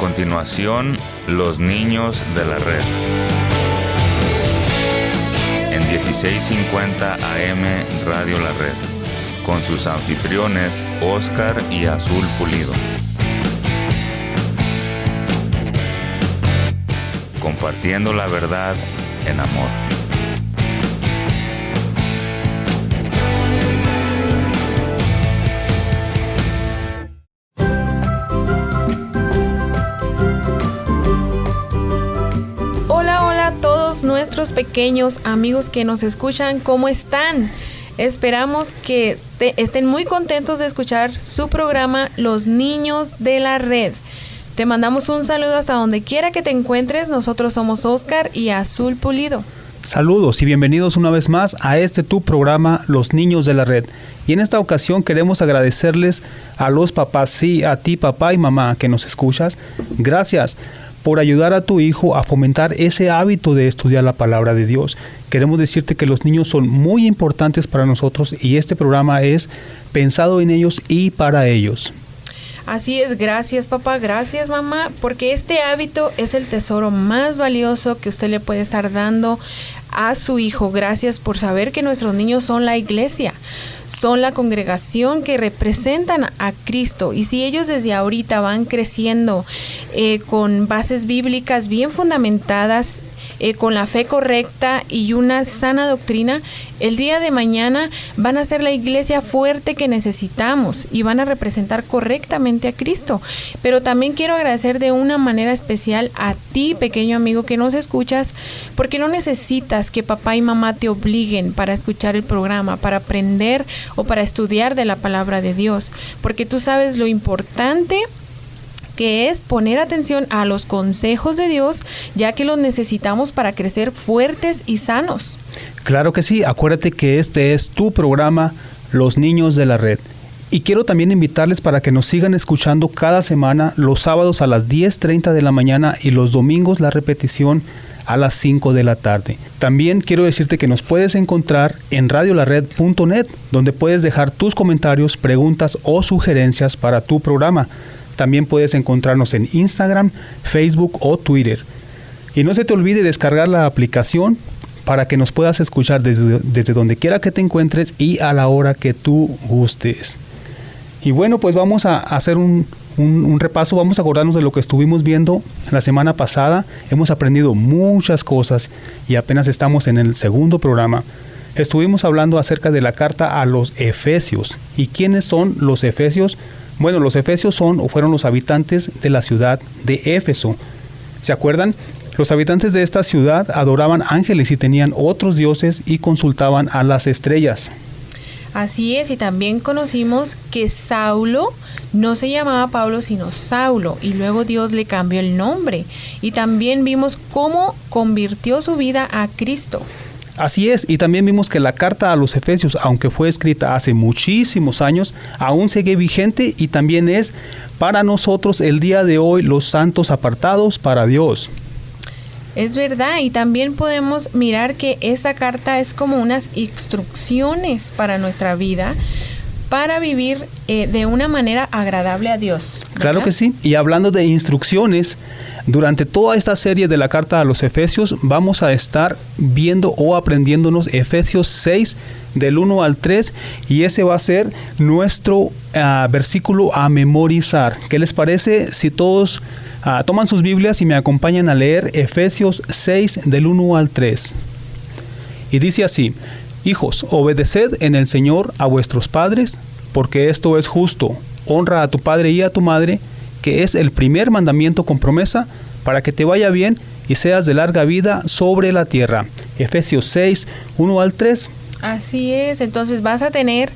continuación, Los Niños de la Red. En 1650 AM Radio La Red, con sus anfitriones Oscar y Azul Pulido. Compartiendo la verdad en amor. Hola a todos nuestros pequeños amigos que nos escuchan, ¿cómo están? Esperamos que estén muy contentos de escuchar su programa Los Niños de la Red. Te mandamos un saludo hasta donde quiera que te encuentres. Nosotros somos Oscar y Azul Pulido. Saludos y bienvenidos una vez más a tu programa Los Niños de la Red. Y en esta ocasión queremos agradecerles a los papás, sí, a ti papá y mamá que nos escuchas. Gracias por ayudar a tu hijo a fomentar ese hábito de estudiar la palabra de Dios. Queremos decirte que los niños son muy importantes para nosotros y este programa es pensado en ellos y para ellos. Así es, gracias papá, gracias mamá, porque este hábito es el tesoro más valioso que usted le puede estar dando a su hijo. Gracias por saber que nuestros niños son la iglesia, son la congregación que representan a Cristo. Y si ellos desde ahorita van creciendo con bases bíblicas bien fundamentadas, con la fe correcta y una sana doctrina, el día de mañana van a ser la iglesia fuerte que necesitamos y van a representar correctamente a Cristo. Pero también quiero agradecer de una manera especial a ti, pequeño amigo que nos escuchas, porque no necesitas que papá y mamá te obliguen para escuchar el programa, para aprender o para estudiar de la palabra de Dios, porque tú sabes lo importante que es poner atención a los consejos de Dios, ya que los necesitamos para crecer fuertes y sanos. Claro que sí, acuérdate que este es tu programa, Los Niños de la Red. Y quiero también invitarles para que nos sigan escuchando cada semana, los sábados a las 10:30 de la mañana y los domingos la repetición a las 5 de la tarde. También quiero decirte que nos puedes encontrar en radiolared.net, donde puedes dejar tus comentarios, preguntas o sugerencias para tu programa. También puedes encontrarnos en Instagram, Facebook o Twitter. Y no se te olvide descargar la aplicación para que nos puedas escuchar desde donde quiera que te encuentres y a la hora que tú gustes. Y bueno, pues vamos a hacer un repaso, vamos a acordarnos de lo que estuvimos viendo la semana pasada. Hemos aprendido muchas cosas y apenas estamos en el segundo programa. Estuvimos hablando acerca de la carta a los Efesios. ¿Y quiénes son los Efesios? Bueno, los efesios fueron los habitantes de la ciudad de Éfeso. ¿Se acuerdan? Los habitantes de esta ciudad adoraban ángeles y tenían otros dioses y consultaban a las estrellas. Así es, y también conocimos que Saulo no se llamaba Pablo, sino Saulo, y luego Dios le cambió el nombre. Y también vimos cómo convirtió su vida a Cristo. Así es, y también vimos que la carta a los Efesios, aunque fue escrita hace muchísimos años, aún sigue vigente y también es para nosotros el día de hoy los santos apartados para Dios. Es verdad, y también podemos mirar que esta carta es como unas instrucciones para nuestra vida, para vivir de una manera agradable a Dios, ¿verdad? Claro que sí, y hablando de instrucciones, durante toda esta serie de la carta a los Efesios vamos a estar viendo o aprendiéndonos Efesios 6 del 1 al 3 y ese va a ser nuestro versículo a memorizar. ¿Qué les parece si todos toman sus Biblias y me acompañan a leer Efesios 6 del 1 al 3? Y dice así: Hijos, obedeced en el Señor a vuestros padres, porque esto es justo. Honra a tu padre y a tu madre, que es el primer mandamiento con promesa, para que te vaya bien y seas de larga vida sobre la tierra. Efesios 6, 1 al 3. Así es, entonces vas a tener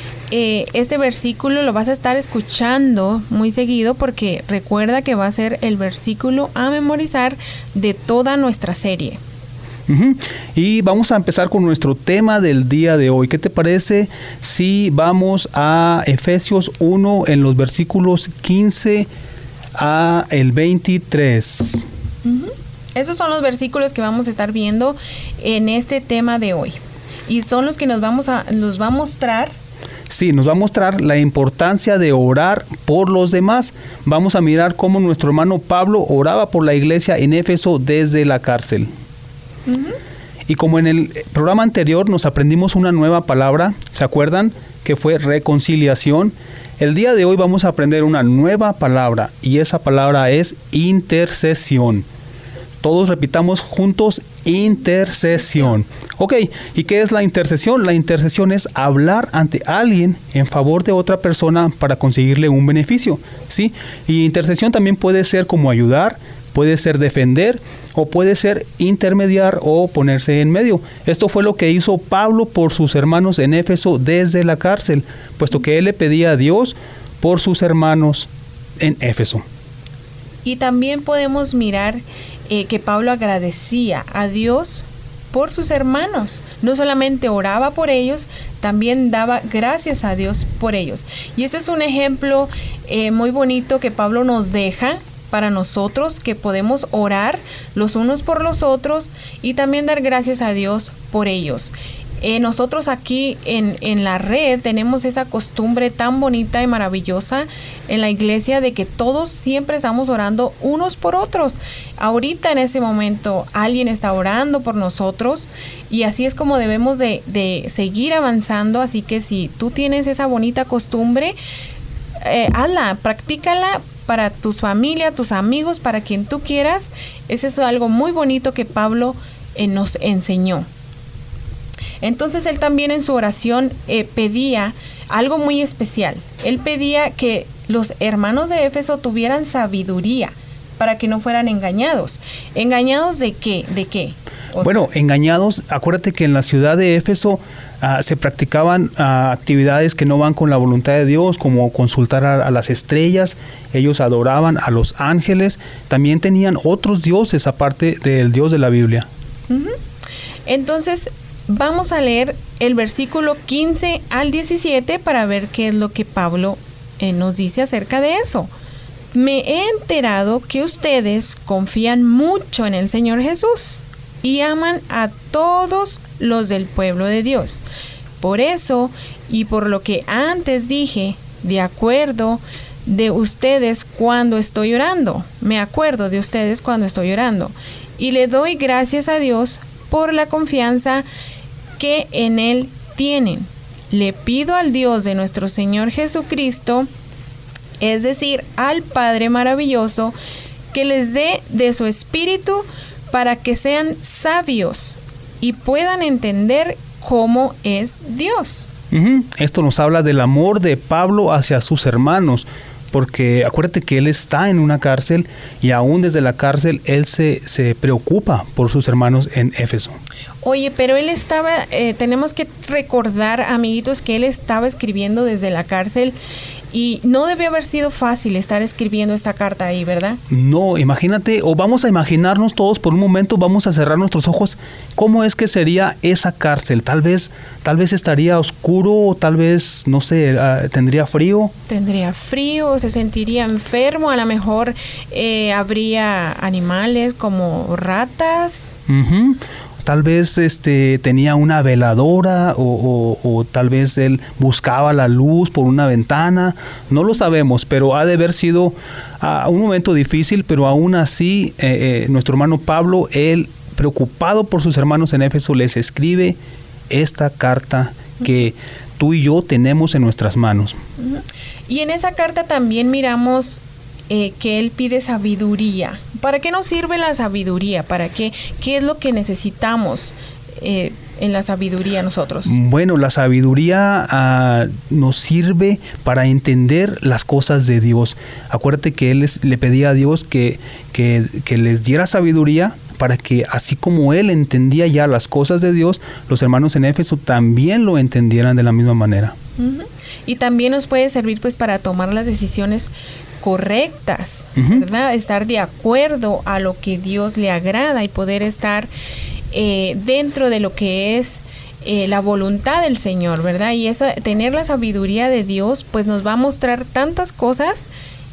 este versículo, lo vas a estar escuchando muy seguido, porque recuerda que va a ser el versículo a memorizar de toda nuestra serie. Y vamos a empezar con nuestro tema del día de hoy. ¿Qué te parece si vamos a Efesios 1 en los versículos 15 a el 23? Esos son los versículos que vamos a estar viendo en este tema de hoy. Y son los que nos va a mostrar Sí, nos va a mostrar la importancia de orar por los demás. Vamos a mirar cómo nuestro hermano Pablo oraba por la iglesia en Éfeso desde la cárcel. Y como en el programa anterior nos aprendimos una nueva palabra, ¿se acuerdan? Que fue reconciliación. El día de hoy vamos a aprender una nueva palabra y esa palabra es intercesión. Todos repitamos juntos, intercesión. Ok, ¿y qué es la intercesión? La intercesión es hablar ante alguien en favor de otra persona para conseguirle un beneficio, ¿sí? Y intercesión también puede ser como ayudar, puede ser defender o puede ser intermediar o ponerse en medio. Esto fue lo que hizo Pablo por sus hermanos en Éfeso desde la cárcel, puesto que él le pedía a Dios por sus hermanos en Éfeso. Y también podemos mirar que Pablo agradecía a Dios por sus hermanos. No solamente oraba por ellos, también daba gracias a Dios por ellos. Y este es un ejemplo muy bonito que Pablo nos deja para nosotros, que podemos orar los unos por los otros y también dar gracias a Dios por ellos. Nosotros aquí en la red tenemos esa costumbre tan bonita y maravillosa en la iglesia de que todos siempre estamos orando unos por otros. Ahorita en ese momento alguien está orando por nosotros y así es como debemos de seguir avanzando. Así que si tú tienes esa bonita costumbre, hazla, practícala para tu familia, tus amigos, para quien tú quieras. Eso es algo muy bonito que Pablo nos enseñó. Entonces él también en su oración pedía algo muy especial. Él pedía que los hermanos de Éfeso tuvieran sabiduría para que no fueran engañados. ¿Engañados de qué? ¿De qué? Bueno, engañados, acuérdate que en la ciudad de Éfeso se practicaban actividades que no van con la voluntad de Dios, como consultar a las estrellas. Ellos adoraban a los ángeles. También tenían otros dioses aparte del Dios de la Biblia. Entonces, vamos a leer el versículo 15 al 17 para ver qué es lo que Pablo nos dice acerca de eso. Me he enterado que ustedes confían mucho en el Señor Jesús y aman a todos los del pueblo de Dios. Por eso, y por lo que antes dije, me acuerdo de ustedes cuando estoy orando. Y le doy gracias a Dios por la confianza que en Él tienen. Le pido al Dios de nuestro Señor Jesucristo, es decir, al Padre maravilloso, que les dé de su Espíritu para que sean sabios y puedan entender cómo es Dios. Esto nos habla del amor de Pablo hacia sus hermanos, porque acuérdate que él está en una cárcel y aún desde la cárcel él se preocupa por sus hermanos en Éfeso. Oye, pero él estaba, tenemos que recordar, amiguitos, que él estaba escribiendo desde la cárcel y no debió haber sido fácil estar escribiendo esta carta ahí, ¿verdad? No, imagínate, o vamos a imaginarnos todos por un momento, vamos a cerrar nuestros ojos, ¿cómo es que sería esa cárcel? Tal vez estaría oscuro, tal vez, no sé, tendría frío. Tendría frío, se sentiría enfermo, a lo mejor habría animales como ratas. Tal vez tenía una veladora o tal vez él buscaba la luz por una ventana. No lo sabemos, pero ha de haber sido un momento difícil, pero aún así nuestro hermano Pablo, él preocupado por sus hermanos en Éfeso, les escribe esta carta que tú y yo tenemos en nuestras manos. Y en esa carta también miramos que él pide sabiduría. ¿Para qué nos sirve la sabiduría? ¿Para qué? ¿Qué es lo que necesitamos en la sabiduría nosotros? Bueno, la sabiduría nos sirve para entender las cosas de Dios. Acuérdate que él le pedía a Dios que les diera sabiduría para que así como él entendía ya las cosas de Dios, los hermanos en Éfeso también lo entendieran de la misma manera. Y también nos puede servir pues para tomar las decisiones correctas, ¿verdad? Estar de acuerdo a lo que Dios le agrada y poder estar dentro de lo que es la voluntad del Señor, ¿verdad? Y tener la sabiduría de Dios pues nos va a mostrar tantas cosas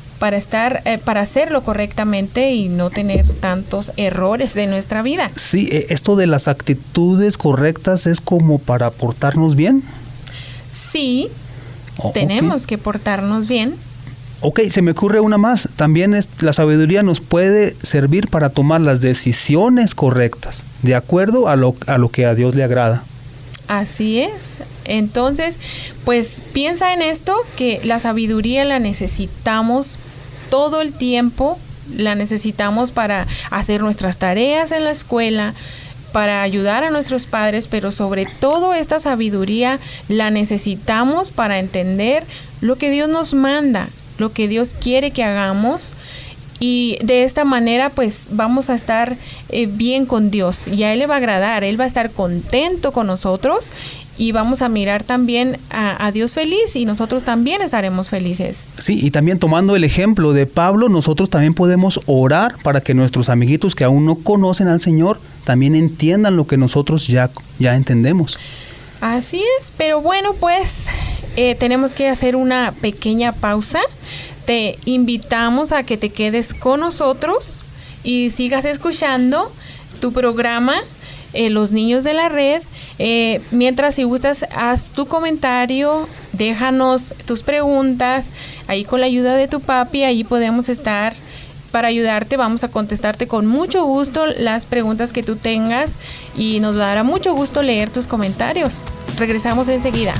para hacerlo correctamente y no tener tantos errores de nuestra vida. Sí, esto de las actitudes correctas es como para portarnos bien. Sí, tenemos que portarnos bien. Ok, se me ocurre una más. También la sabiduría nos puede servir para tomar las decisiones correctas, de acuerdo a lo que a Dios le agrada. Así es. Entonces, pues piensa en esto, que la sabiduría la necesitamos todo el tiempo, la necesitamos para hacer nuestras tareas en la escuela, para ayudar a nuestros padres, pero sobre todo esta sabiduría la necesitamos para entender lo que Dios nos manda, lo que Dios quiere que hagamos, y de esta manera pues vamos a estar bien con Dios y a Él le va a agradar, Él va a estar contento con nosotros y vamos a mirar también a Dios feliz y nosotros también estaremos felices. Sí, y también tomando el ejemplo de Pablo, nosotros también podemos orar para que nuestros amiguitos que aún no conocen al Señor también entiendan lo que nosotros ya entendemos. Así es, pero bueno, pues tenemos que hacer una pequeña pausa. Te invitamos a que te quedes con nosotros y sigas escuchando tu programa, Los Niños de la Red. Mientras, si gustas, haz tu comentario, déjanos tus preguntas, ahí con la ayuda de tu papi, ahí podemos estar para ayudarte. Vamos a contestarte con mucho gusto las preguntas que tú tengas y nos dará mucho gusto leer tus comentarios. Regresamos enseguida.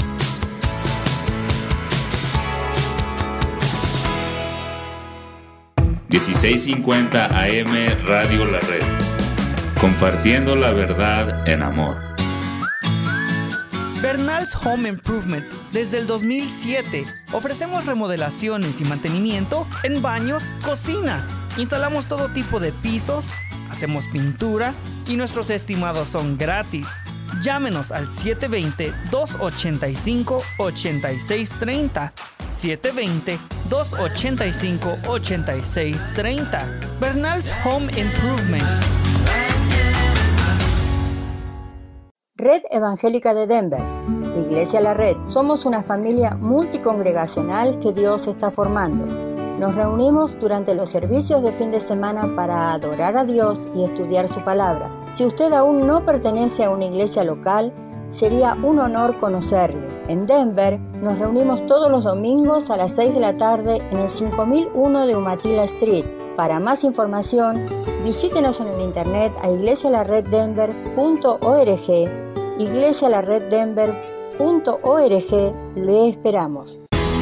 $16.50 AM Radio La Red, compartiendo la verdad en amor. Bernal's Home Improvement. Desde el 2007 ofrecemos remodelaciones y mantenimiento en baños, cocinas. Instalamos todo tipo de pisos, hacemos pintura y nuestros estimados son gratis. Llámenos al 720-285-8630. 720-285-8630. Bernal's Home Improvement. Red Evangélica de Denver, Iglesia La Red. Somos una familia multicongregacional que Dios está formando. Nos reunimos durante los servicios de fin de semana para adorar a Dios y estudiar su palabra. Si usted aún no pertenece a una iglesia local, sería un honor conocerle. En Denver nos reunimos todos los domingos a las 6 de la tarde en el 5001 de Umatilla Street. Para más información, visítenos en el internet a iglesialareddenver.org. iglesialareddenver.org. Le esperamos.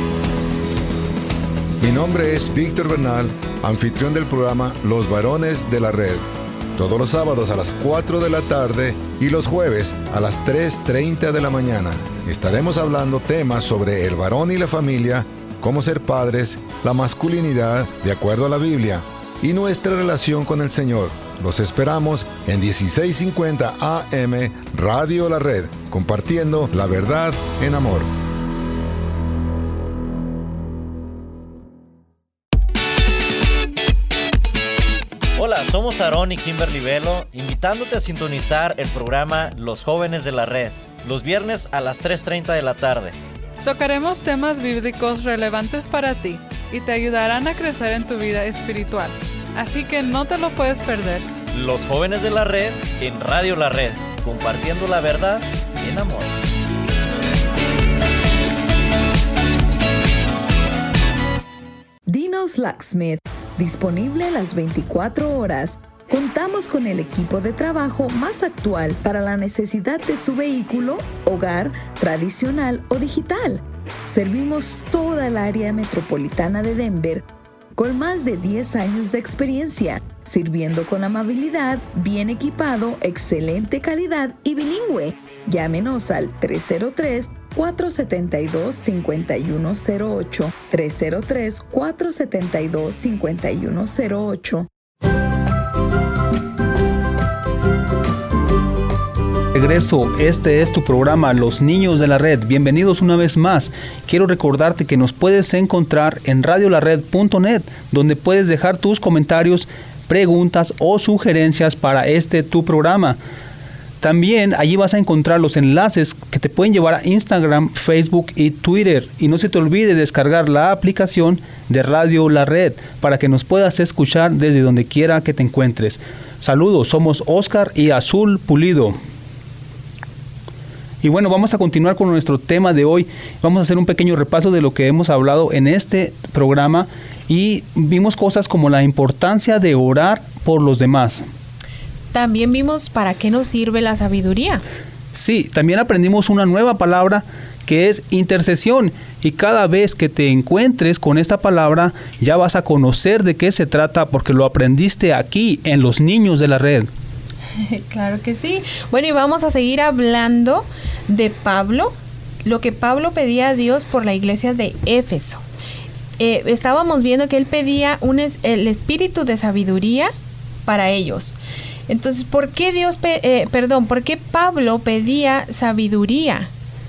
Mi nombre es Víctor Bernal, anfitrión del programa Los Varones de la Red. Todos los sábados a las 4 de la tarde y los jueves a las 3:30 de la mañana. Estaremos hablando temas sobre el varón y la familia, cómo ser padres, la masculinidad de acuerdo a la Biblia y nuestra relación con el Señor. Los esperamos en 1650 AM Radio La Red, compartiendo la verdad en amor. Hola, somos Aarón y Kimberly Velo, invitándote a sintonizar el programa Los Jóvenes de la Red, los viernes a las 3:30 de la tarde. Tocaremos temas bíblicos relevantes para ti y te ayudarán a crecer en tu vida espiritual. Así que no te lo puedes perder. Los Jóvenes de la Red en Radio La Red, compartiendo la verdad en amor. Dino's Locksmith, disponible las 24 horas. Contamos con el equipo de trabajo más actual para la necesidad de su vehículo, hogar, tradicional o digital. Servimos toda el área metropolitana de Denver con más de 10 años de experiencia, sirviendo con amabilidad, bien equipado, excelente calidad y bilingüe. Llámenos al 303-472-5108, 303-472-5108. Regreso, este es tu programa Los Niños de la Red. Bienvenidos una vez más. Quiero recordarte que nos puedes encontrar en radiolared.net, donde puedes dejar tus comentarios, preguntas o sugerencias para tu programa. También allí vas a encontrar los enlaces que te pueden llevar a Instagram, Facebook y Twitter. Y no se te olvide descargar la aplicación de Radio La Red para que nos puedas escuchar desde donde quiera que te encuentres. Saludos, somos Oscar y Azul Pulido. Y bueno, vamos a continuar con nuestro tema de hoy. Vamos a hacer un pequeño repaso de lo que hemos hablado en este programa y vimos cosas como la importancia de orar por los demás. También vimos para qué nos sirve la sabiduría. Sí, también aprendimos una nueva palabra que es intercesión, y cada vez que te encuentres con esta palabra ya vas a conocer de qué se trata porque lo aprendiste aquí en Los Niños de la Red. Claro que sí. Bueno, y vamos a seguir hablando de Pablo, lo que Pablo pedía a Dios por la iglesia de Éfeso. Estábamos viendo que él pedía el espíritu de sabiduría para ellos. Entonces, ¿por qué por qué Pablo pedía sabiduría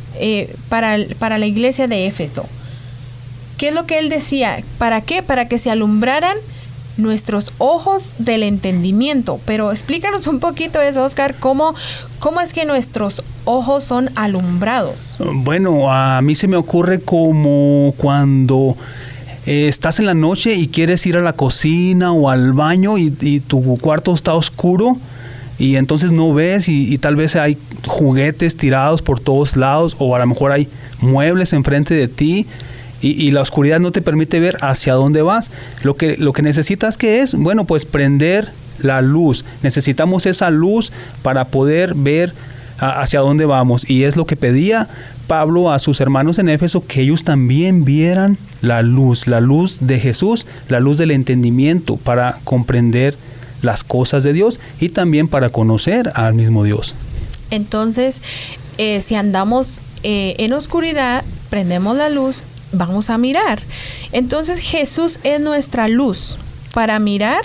para la iglesia de Éfeso? ¿Qué es lo que él decía? ¿Para qué? Para que se alumbraran nuestros ojos del entendimiento. Pero explícanos un poquito eso, Oscar, ¿cómo es que nuestros ojos son alumbrados? Bueno, a mí se me ocurre como cuando estás en la noche y quieres ir a la cocina o al baño y tu cuarto está oscuro y entonces no ves y tal vez hay juguetes tirados por todos lados o a lo mejor hay muebles enfrente de ti y la oscuridad no te permite ver hacia dónde vas. Lo que necesitas, ¿qué es? Bueno, pues prender la luz. Necesitamos esa luz para poder ver hacia dónde vamos, y es lo que pedía Pablo a sus hermanos en Éfeso, que ellos también vieran la luz de Jesús, la luz del entendimiento para comprender las cosas de Dios y también para conocer al mismo Dios. Entonces, si andamos en oscuridad, prendemos la luz, vamos a mirar. Entonces, Jesús es nuestra luz. ¿Para mirar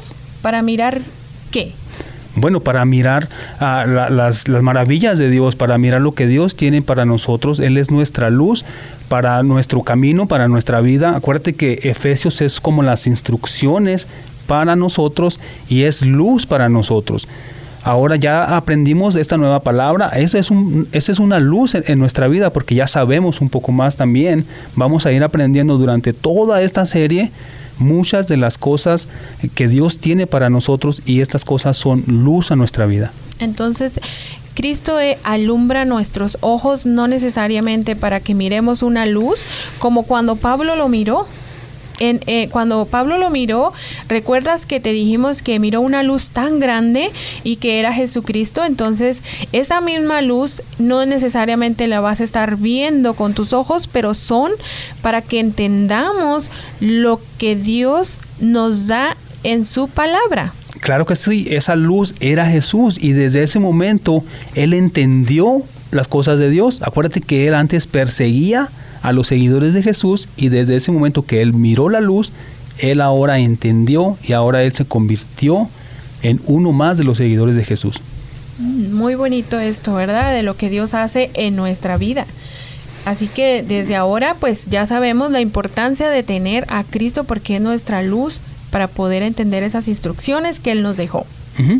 qué? Bueno, para mirar las maravillas de Dios, para mirar lo que Dios tiene para nosotros. Él es nuestra luz para nuestro camino, para nuestra vida. Acuérdate que Efesios es como las instrucciones para nosotros y es luz para nosotros. Ahora ya aprendimos esta nueva palabra. Esa es una luz en nuestra vida porque ya sabemos un poco más también. Vamos a ir aprendiendo durante toda esta serie muchas de las cosas que Dios tiene para nosotros, y estas cosas son luz a nuestra vida. Entonces, Cristo alumbra nuestros ojos, no necesariamente para que miremos una luz, como cuando Pablo lo miró. Cuando Pablo lo miró, ¿recuerdas que te dijimos que miró una luz tan grande y que era Jesucristo? Entonces, esa misma luz no necesariamente la vas a estar viendo con tus ojos, pero son para que entendamos lo que Dios nos da en su palabra. Claro que sí, esa luz era Jesús, y desde ese momento Él entendió las cosas de Dios. Acuérdate que Él antes perseguía a los seguidores de Jesús, y desde ese momento que Él miró la luz, Él ahora entendió y ahora Él se convirtió en uno más de los seguidores de Jesús. Muy bonito esto, ¿verdad? De lo que Dios hace en nuestra vida. Así que desde ahora pues ya sabemos la importancia de tener a Cristo, porque es nuestra luz para poder entender esas instrucciones que Él nos dejó. Uh-huh.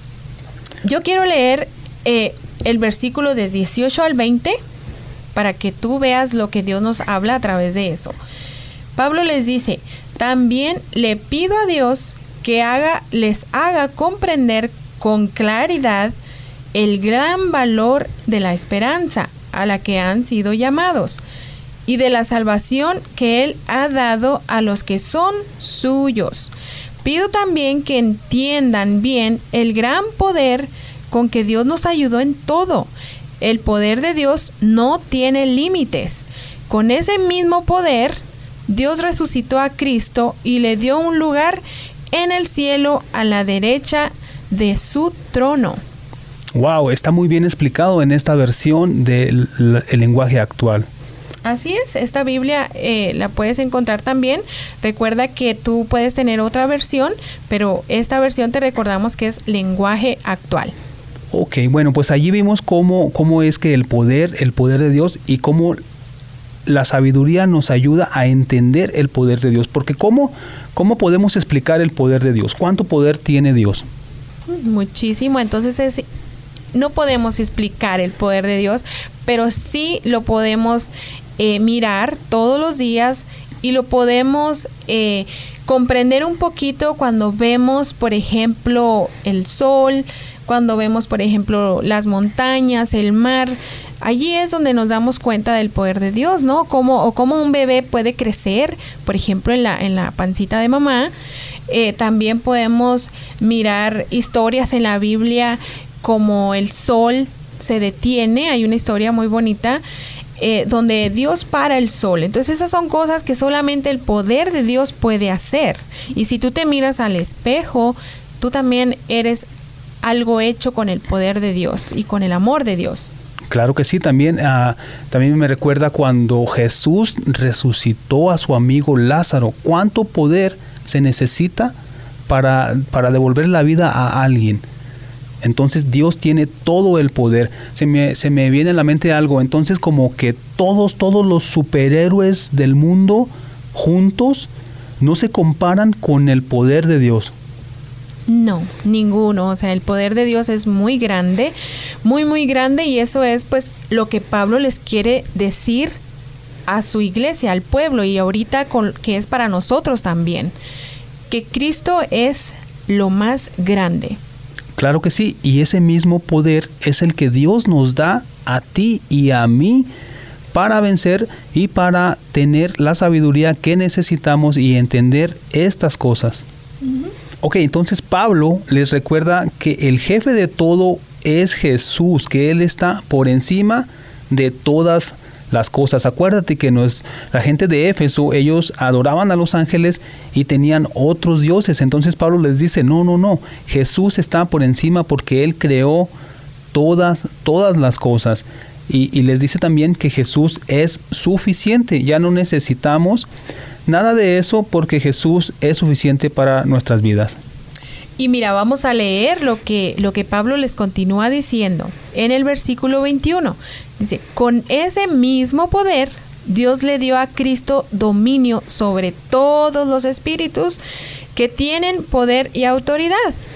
Yo quiero leer el versículo de 18 al 20 para que tú veas lo que Dios nos habla a través de eso. Pablo les dice: también le pido a Dios que les haga comprender con claridad el gran valor de la esperanza a la que han sido llamados, y de la salvación que Él ha dado a los que son suyos. Pido también que entiendan bien el gran poder con que Dios nos ayudó en todo. El poder de Dios no tiene límites. Con ese mismo poder, Dios resucitó a Cristo y le dio un lugar en el cielo a la derecha de su trono. Wow, está muy bien explicado en esta versión del lenguaje actual. Así es, esta Biblia la puedes encontrar también. Recuerda que tú puedes tener otra versión, pero esta versión te recordamos que es lenguaje actual. Ok, bueno, pues allí vimos cómo es que el poder de Dios y cómo la sabiduría nos ayuda a entender el poder de Dios. Porque ¿cómo podemos explicar el poder de Dios? ¿Cuánto poder tiene Dios? Muchísimo. Entonces no podemos explicar el poder de Dios, pero sí lo podemos mirar todos los días y lo podemos comprender un poquito cuando vemos, por ejemplo, el sol, cuando vemos, por ejemplo, las montañas, el mar. Allí es donde nos damos cuenta del poder de Dios, ¿no? Cómo un bebé puede crecer, por ejemplo, en la pancita de mamá. También podemos mirar historias en la Biblia como el sol se detiene. Hay una historia muy bonita donde Dios para el sol. Entonces esas son cosas que solamente el poder de Dios puede hacer. Y si tú te miras al espejo, tú también eres algo hecho con el poder de Dios y con el amor de Dios. Claro que sí, también me recuerda cuando Jesús resucitó a su amigo Lázaro. ¿Cuánto poder se necesita para devolver la vida a alguien? Entonces Dios tiene todo el poder. Se me viene a la mente algo. Entonces como que todos los superhéroes del mundo juntos no se comparan con el poder de Dios. No, ninguno. O sea, el poder de Dios es muy grande, muy, muy grande, y eso es pues lo que Pablo les quiere decir a su iglesia, al pueblo, y ahorita que es para nosotros también, que Cristo es lo más grande. Claro que sí, y ese mismo poder es el que Dios nos da a ti y a mí para vencer y para tener la sabiduría que necesitamos y entender estas cosas. Uh-huh. Ok, entonces Pablo les recuerda que el jefe de todo es Jesús, que Él está por encima de todas las cosas. Acuérdate que la gente de Éfeso, ellos adoraban a los ángeles y tenían otros dioses. Entonces Pablo les dice, no, Jesús está por encima porque Él creó todas las cosas. Y les dice también que Jesús es suficiente, ya no necesitamos nada de eso porque Jesús es suficiente para nuestras vidas. Y mira, vamos a leer lo que Pablo les continúa diciendo en el versículo 21. Dice, con ese mismo poder Dios le dio a Cristo dominio sobre todos los espíritus que tienen poder y autoridad,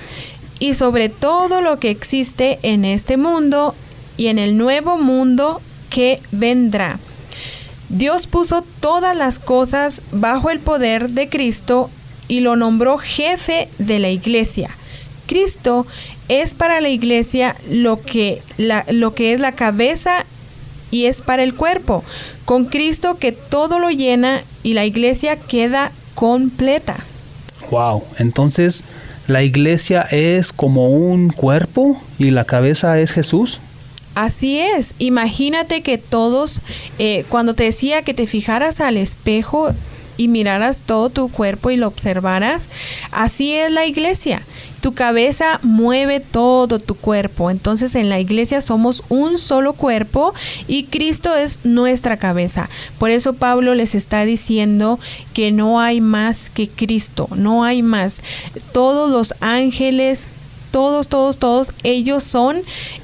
y sobre todo lo que existe en este mundo y en el nuevo mundo que vendrá. Dios puso todas las cosas bajo el poder de Cristo y lo nombró jefe de la iglesia. Cristo es para la iglesia lo que es la cabeza y es para el cuerpo. Con Cristo que todo lo llena y la iglesia queda completa. Wow, entonces la iglesia es como un cuerpo y la cabeza es Jesús. Así es, imagínate que todos, cuando te decía que te fijaras al espejo y miraras todo tu cuerpo y lo observaras, así es la iglesia. Tu cabeza mueve todo tu cuerpo. Entonces en la iglesia somos un solo cuerpo y Cristo es nuestra cabeza. Por eso Pablo les está diciendo que no hay más que Cristo, no hay más. Todos los ángeles, todos, ellos son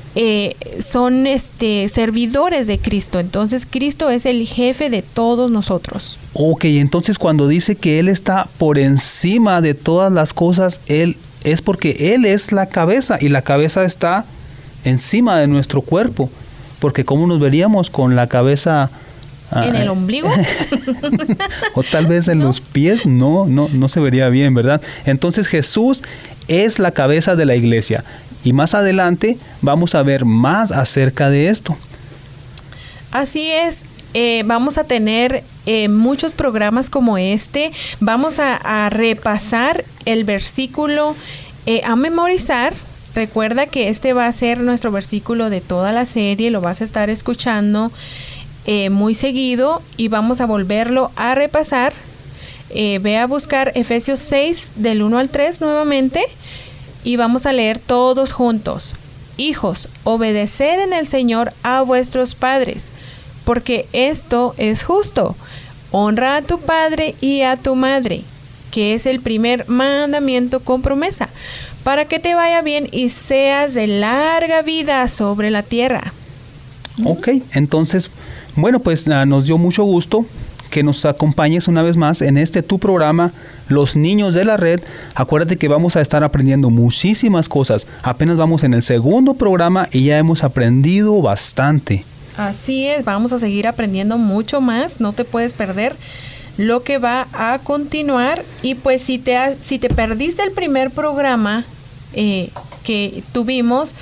servidores de Cristo. Entonces Cristo es el jefe de todos nosotros. Ok, entonces cuando dice que Él está por encima de todas las cosas, Él es porque Él es la cabeza y la cabeza está encima de nuestro cuerpo. Porque ¿cómo nos veríamos con la cabeza? ¿En el ombligo? O tal vez en los pies, no se vería bien, ¿verdad? Entonces Jesús es la cabeza de la iglesia. Y más adelante vamos a ver más acerca de esto. Así es. Vamos a tener muchos programas como este. Vamos a repasar el versículo, a memorizar. Recuerda que este va a ser nuestro versículo de toda la serie. Lo vas a estar escuchando muy seguido y vamos a volverlo a repasar. Ve a buscar Efesios 6 del 1 al 3 nuevamente. Y vamos a leer todos juntos. Hijos, obedeced en el Señor a vuestros padres, porque esto es justo. Honra a tu padre y a tu madre, que es el primer mandamiento con promesa, para que te vaya bien y seas de larga vida sobre la tierra. Ok, entonces, bueno, pues nos dio mucho gusto que nos acompañes una vez más en tu programa, Los Niños de la Red. Acuérdate que vamos a estar aprendiendo muchísimas cosas. Apenas vamos en el segundo programa y ya hemos aprendido bastante. Así es, vamos a seguir aprendiendo mucho más. No te puedes perder lo que va a continuar. Y pues si te perdiste el primer programa que tuvimos,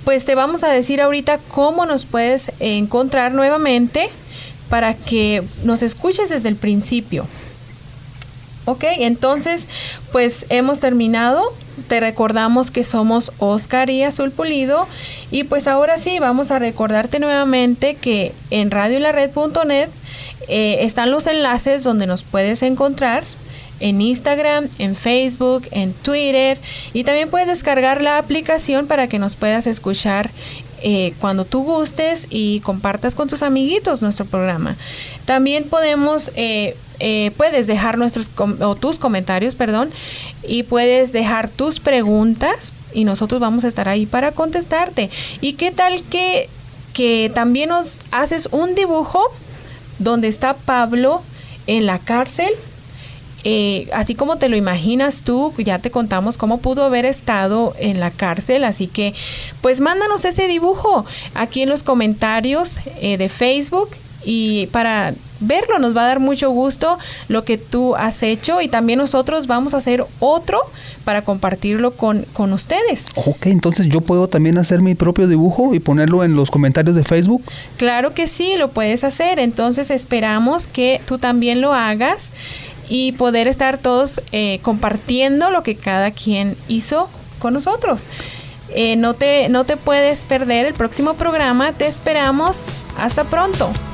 pues te vamos a decir ahorita cómo nos puedes encontrar nuevamente para que nos escuches desde el principio. Ok, entonces pues hemos terminado. Te recordamos que somos Oscar y Azul Pulido, y pues ahora sí vamos a recordarte nuevamente que en radiolared.net están los enlaces donde nos puedes encontrar en Instagram, en Facebook, en Twitter, y también puedes descargar la aplicación para que nos puedas escuchar cuando tú gustes y compartas con tus amiguitos nuestro programa. También puedes dejar tus comentarios, y puedes dejar tus preguntas y nosotros vamos a estar ahí para contestarte. ¿Y qué tal que también nos haces un dibujo donde está Pablo en la cárcel? Así como te lo imaginas tú, ya te contamos cómo pudo haber estado en la cárcel, así que pues mándanos ese dibujo aquí en los comentarios de Facebook, y para verlo nos va a dar mucho gusto lo que tú has hecho, y también nosotros vamos a hacer otro para compartirlo con ustedes. Ok, entonces yo puedo también hacer mi propio dibujo y ponerlo en los comentarios de Facebook. Claro que sí, lo puedes hacer, entonces esperamos que tú también lo hagas y poder estar todos compartiendo lo que cada quien hizo con nosotros. No te puedes perder el próximo programa, te esperamos. Hasta pronto.